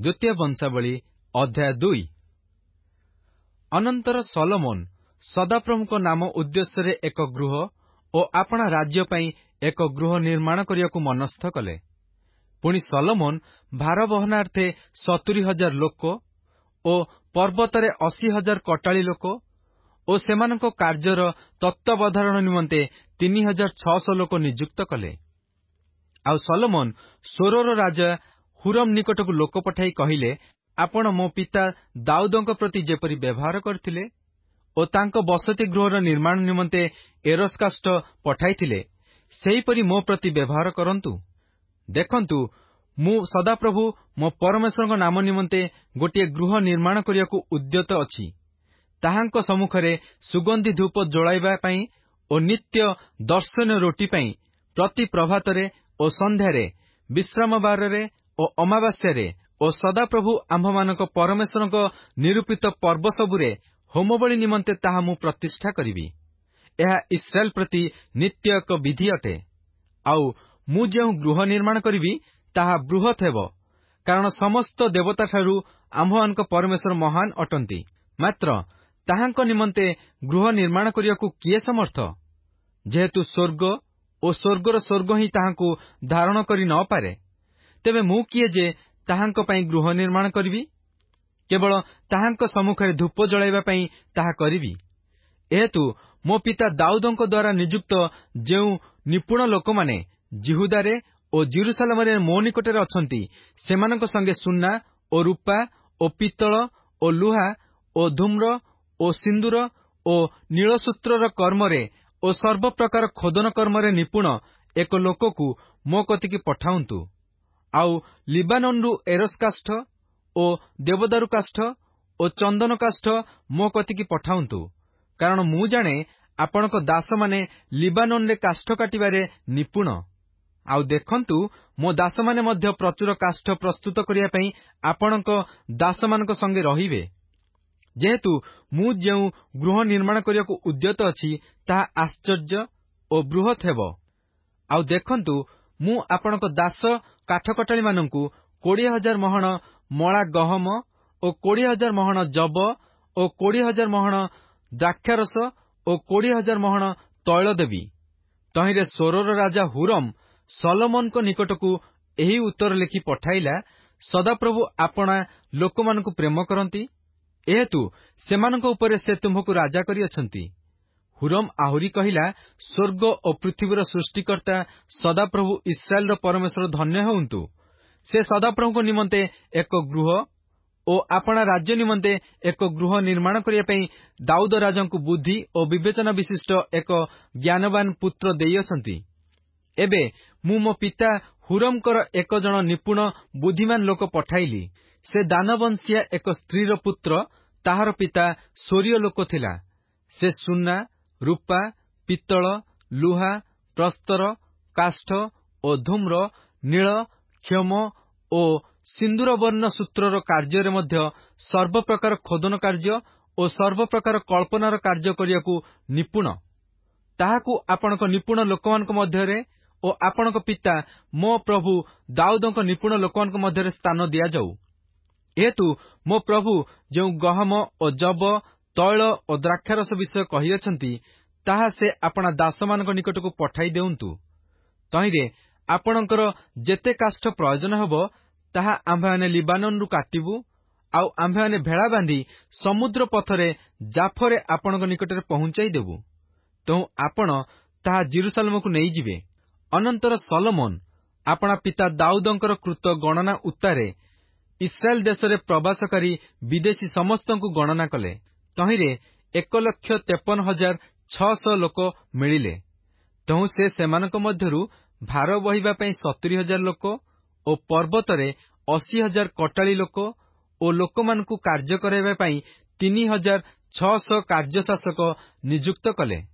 ଦ୍ୱିତୀୟ ବଂଶାବଳୀ ଅଧ୍ୟାୟ 2। ଅନନ୍ତର ସଲୋମନ ସଦାପ୍ରଭୁଙ୍କ ନାମ ଉଦ୍ଦେଶ୍ୟରେ ଏକ ଗୃହ ଓ ଆପଣା ରାଜ୍ୟ ପାଇଁ ଏକ ଗୃହ ନିର୍ମାଣ କରିବାକୁ ମନସ୍ଥ କଲେ। ପୁଣି ସଲୋମନ ଭାର ବହନାର୍ଥେ 70,000 ଲୋକ ଓ ପର୍ବତରେ 80,000 କଟାଳି ଲୋକ ଓ ସେମାନଙ୍କ କାର୍ଯ୍ୟର ତତ୍ତ୍ୱାବଧାରଣ ନିମନ୍ତେ 3,600 ଲୋକ ନିଯୁକ୍ତ କଲେ। ଆଉ ସଲୋମନ ସୋରର ରାଜା ହୁରମ ନିକଟକୁ ଲୋକ ପଠାଇ କହିଲେ, ଆପଣ ମୋ ପିତା ଦାଉଦଙ୍କ ପ୍ରତି ଯେପରି ବ୍ୟବହାର କରିଥିଲେ ଓ ତାଙ୍କ ବସତି ଗୃହର ନିର୍ମାଣ ନିମନ୍ତେ ଏରସ୍ କାଷ୍ଠ ପଠାଇଥିଲେ, ସେହିପରି ମୋ ପ୍ରତି ବ୍ୟବହାର କରନ୍ତୁ। ଦେଖନ୍ତୁ, ମୁଁ ସଦାପ୍ରଭୁ ମୋ ପରମେଶ୍ୱରଙ୍କ ନାମ ନିମନ୍ତେ ଗୋଟିଏ ଗୃହ ନିର୍ମାଣ କରିବାକୁ ଉଦ୍ୟତ ଅଛି। ତାହାଙ୍କ ସମ୍ମୁଖରେ ସୁଗନ୍ଧି ଧୂପ ଜଳାଇବା ପାଇଁ ଓ ନିତ୍ୟ ଦର୍ଶନୀୟ ରୋଟି ପାଇଁ ପ୍ରତି ପ୍ରଭାତରେ ଓ ସନ୍ଧ୍ୟାରେ, ବିଶ୍ରାମ ବାରରେ ଓ ଅମାବାସ୍ୟାରେ ଓ ସଦାପ୍ରଭୁ ଆମ୍ଭମାନଙ୍କ ପରମେଶ୍ୱରଙ୍କ ନିରୂପିତ ପର୍ବ ସବୁରେ ହୋମବଳି ନିମନ୍ତେ ତାହା ମୁଁ ପ୍ରତିଷ୍ଠା କରିବି। ଏହା ଇସ୍ରାଏଲ ପ୍ରତି ନିତ୍ୟ ଏକ ବିଧି ଅଟେ। ଆଉ ମୁଁ ଯେଉଁ ଗୃହ ନିର୍ମାଣ କରିବି ତାହା ବୃହତ୍ ହେବ, କାରଣ ସମସ୍ତ ଦେବତାଠାରୁ ଆମ୍ଭମାନଙ୍କ ପରମେଶ୍ୱର ମହାନ ଅଟନ୍ତି। ମାତ୍ର ତାହାଙ୍କ ନିମନ୍ତେ ଗୃହ ନିର୍ମାଣ କରିବାକୁ କିଏ ସମର୍ଥ? ଯେହେତୁ ସ୍ୱର୍ଗ ଓ ସ୍ୱର୍ଗର ସ୍ୱର୍ଗ ହିଁ ତାହାଙ୍କୁ ଧାରଣ କରି ନ ପାରେ, ତେବେ ମୁଁ କିଏ ଯେ ତାହାଙ୍କ ପାଇଁ ଗୃହ ନିର୍ମାଣ କରିବି? କେବଳ ତାହାଙ୍କ ସମ୍ମୁଖରେ ଧୂପ ଜଳାଇବା ପାଇଁ ତାହା କରିବି। ଏହେତୁ ମୋ ପିତା ଦାଉଦଙ୍କ ଦ୍ୱାରା ନିଯୁକ୍ତ ଯେଉଁ ନିପୁଣ ଲୋକମାନେ ଜିହୁଦାରେ ଓ ଜେରୁସାଲେମରେ ମୋ ନିକଟରେ ଅଛନ୍ତି, ସେମାନଙ୍କ ସଙ୍ଗେ ସୁନା ଓ ରୂପା ଓ ପିତ୍ତଳ ଓ ଲୁହା ଓ ଧୂମ୍ର ଓ ସିନ୍ଦୁର ଓ ନୀଳସୂତ୍ରର କର୍ମରେ ଓ ସର୍ବପ୍ରକାର ଖୋଦନ କର୍ମରେ ନିପୁଣ ଏକ ଲୋକକୁ ମୋ କତିକି ପଠାନ୍ତୁ। ଆଉ ଲିବାନୋନରୁ ଏରସ୍ କାଷ୍ଠ ଓ ଦେବଦାରୁ କାଷ୍ଠ ଓ ଚନ୍ଦନ କାଷ୍ଠ ମୋ କତିକି ପଠାନ୍ତୁ, କାରଣ ମୁଁ ଜାଣେ ଆପଣଙ୍କ ଦାସମାନେ ଲିବାନୋନରେ କାଷ୍ଠ କାଟିବାରେ ନିପୁଣ। ଆଉ ଦେଖନ୍ତୁ, ମୋ ଦାସମାନେ ମଧ୍ୟ ପ୍ରଚୁର କାଷ୍ଠ ପ୍ରସ୍ତୁତ କରିବା ପାଇଁ ଆପଣଙ୍କ ଦାସମାନଙ୍କ ସଙ୍ଗେ ରହିବେ। ଯେହେତୁ ମୁଁ ଯେଉଁ ଗୃହ ନିର୍ମାଣ କରିବାକୁ ଉଦ୍ୟତ ଅଛି ତାହା ଆଶ୍ଚର୍ଯ୍ୟ ଓ ବୃହତ୍ ହେବ। ଆଉ ଦେଖନ୍ତୁ, ମୁଁ ଆପଣଙ୍କ ଦାସ କାଠକଟାଳିମାନଙ୍କୁ 20,000 ମହଣ ମଳା ଗହମ ଓ 20,000 ମହଣ ଯବ ଓ 20,000 ମହଣ ଦ୍ରାକ୍ଷାରସ ଓ 20,000 ମହଣ ତୈଳ ଦେବି। ତହିଁରେ ସୋରର ରାଜା ହୁରମ ସଲୋମନଙ୍କ ନିକଟକୁ ଏହି ଉତ୍ତର ଲେଖି ପଠାଇଲା, ସଦାପ୍ରଭୁ ଆପଣା ଲୋକମାନଙ୍କୁ ପ୍ରେମ କରନ୍ତି, ଏହେତୁ ସେମାନଙ୍କ ଉପରେ ସେ ତୁମ୍ଭକୁ ରାଜା କରିଅଛନ୍ତି। ହୁରମ ଆହୁରି କହିଲା, ସ୍ୱର୍ଗ ଓ ପୃଥିବୀର ସୃଷ୍ଟିକର୍ତ୍ତା ସଦାପ୍ରଭୁ ଇସ୍ରାଏଲର ପରମେଶ୍ୱର ଧନ୍ୟ ହୁଅନ୍ତୁ। ସେ ସଦାପ୍ରଭୁଙ୍କ ନିମନ୍ତେ ଏକ ଗୃହ ଓ ଆପଣା ରାଜ୍ୟ ନିମନ୍ତେ ଏକ ଗୃହ ନିର୍ମାଣ କରିବା ପାଇଁ ଦାଉଦ ରାଜାଙ୍କୁ ବୁଦ୍ଧି ଓ ବିବେଚନା ବିଶିଷ୍ଟ ଏକ ଜ୍ଞାନବାନ ପୁତ୍ର ଦେଇଅଛନ୍ତି। ଏବେ ମୁଁ ମୋ ପିତା ହୁରମଙ୍କର ଏକ ଜଣ ନିପୁଣ ବୁଦ୍ଧିମାନ ଲୋକ ପଠାଇଲି। ସେ ଦାନବଂଶୀୟା ଏକ ସ୍ତ୍ରୀର ପୁତ୍ର, ତାହାର ପିତା ସ୍ୱରୀୟ ଲୋକ ଥିଲା। ସେ ସୁନା, ରୂପା, ପିତ୍ତଳ, ଲୁହା, ପ୍ରସ୍ତର, କାଷ୍ଠ ଓ ଧୂମ୍ର, ନୀଳ, କ୍ଷମ ଓ ସିନ୍ଦୁରବର୍ଣ୍ଣ ସୂତ୍ରର କାର୍ଯ୍ୟରେ ମଧ୍ୟ ସର୍ବପ୍ରକାର ଖୋଦନ କାର୍ଯ୍ୟ ଓ ସର୍ବପ୍ରକାର କଳ୍ପନାର କାର୍ଯ୍ୟ କରିବାକୁ ନିପୁଣ। ତାହାକୁ ଆପଣଙ୍କ ନିପୁଣ ଲୋକମାନଙ୍କ ମଧ୍ୟରେ ଓ ଆପଣଙ୍କ ପିତା ମୋ ପ୍ରଭୁ ଦାଉଦଙ୍କ ନିପୁଣ ଲୋକମାନଙ୍କ ମଧ୍ୟରେ ସ୍ଥାନ ଦିଆଯାଉ। ଏହେତୁ ମୋ ପ୍ରଭୁ ଯେଉଁ ଗହମ ଓ ଯବ, ତୈଳ ଓ ଦ୍ରାକ୍ଷାରସ ବିଷୟ କହିଅଛନ୍ତି, ତାହା ସେ ଆପଣା ଦାସମାନଙ୍କ ନିକଟକୁ ପଠାଇ ଦେଉନ୍ତୁ। ତହିଁରେ ଆପଣଙ୍କର ଯେତେ କାଷ୍ଠ ପ୍ରୟୋଜନ ହେବ, ତାହା ଆମ୍ଭେମାନେ ଲିବାନୋନରୁ କାଟିବୁ। ଆଉ ଆମ୍ଭେମାନେ ଭେଳା ବାନ୍ଧି ସମୁଦ୍ର ପଥରେ ଜାଫରେ ଆପଣଙ୍କ ନିକଟରେ ପହଞ୍ଚାଇ ଦେବୁ। ତେଣୁ ଆପଣ ତାହା ଜେରୁସାଲେମକୁ ନେଇଯିବେ। ଅନନ୍ତର ସଲୋମନ ଆପଣା ପିତା ଦାଉଦଙ୍କର କୃତ ଗଣନା ଉତ୍ତାରେ ଇସ୍ରାଏଲ ଦେଶରେ ପ୍ରବାସକାରୀ ବିଦେଶୀ ସମସ୍ତଙ୍କୁ ଗଣନା କଲେ। ତହିଁରେ 1,53,600 ଲୋକ ମିଳିଲେ। ତେଣୁ ସେ ସେମାନଙ୍କ ମଧ୍ୟରୁ ଭାର ବହିବା ପାଇଁ 70,000 ଲୋକ ଓ ପର୍ବତରେ 80,000 କଟାଳି ଲୋକ ଓ ଲୋକମାନଙ୍କୁ କାର୍ଯ୍ୟ କରାଇବା ପାଇଁ 3,600 କାର୍ଯ୍ୟଶାସକ ନିଯୁକ୍ତ କଲେ।